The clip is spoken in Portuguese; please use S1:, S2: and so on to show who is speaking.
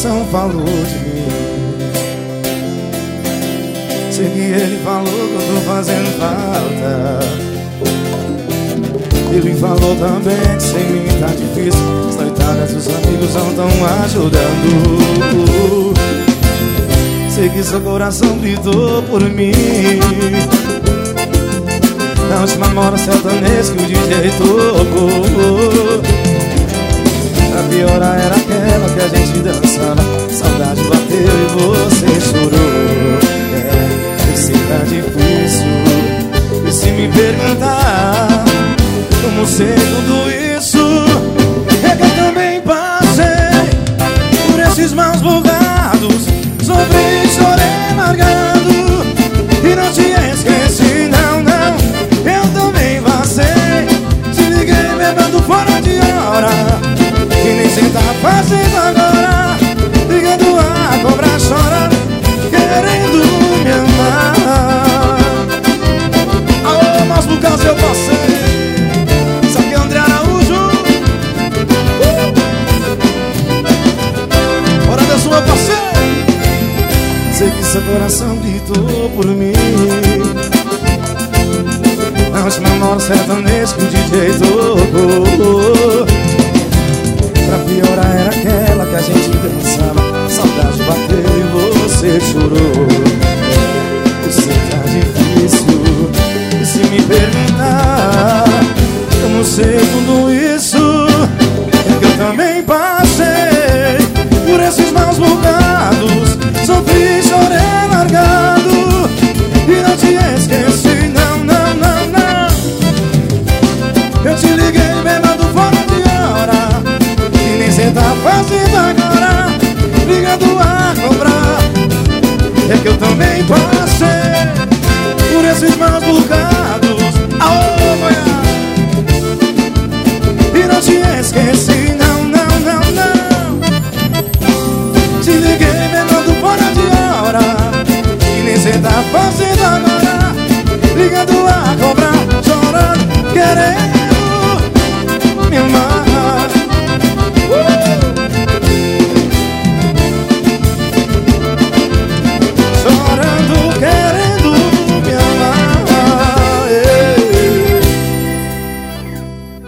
S1: coração falou de mim. Sei que ele falou que eu tô fazendo falta. Ele falou também que sem mim tá difícil. As noitadas dos amigos não tão ajudando. Sei que seu coração gritou por mim. Na última moda sertaneja que o DJ tocou. Pra piorar era aquela que a gente dançava. Saudade bateu e você chorou. Eu sei que tá difícil. E se me perguntar como sei tudo isso, é que eu também passei por esses maus bocados. Sofri, chorei, largado e não te esqueci, não, não. Eu também passei, te liguei bebendo fora de hora e nem cê tá fazendo agora, ligando a cobrar, chora, querendo me amar. Alô, maus bocados eu passei. Sua parceira. Sei que seu coração gritou por mim. Na última moda sertaneja que o DJ tocou. Pra piorar era aquela que a gente dançava. Saudade bateu e você chorou. Eu sei que tá difícil. E se me perguntar como sei tudo isso, é que eu também passei por esses maus bocados. Sofri, chorei, largado e não te esqueci, não, não, não, não. Eu te liguei bebendo fora de hora e nem cê tá fazendo agora, ligando a cobrar. É que eu também passei por esses maus bocados. Aô, Goiás, e não te esqueci.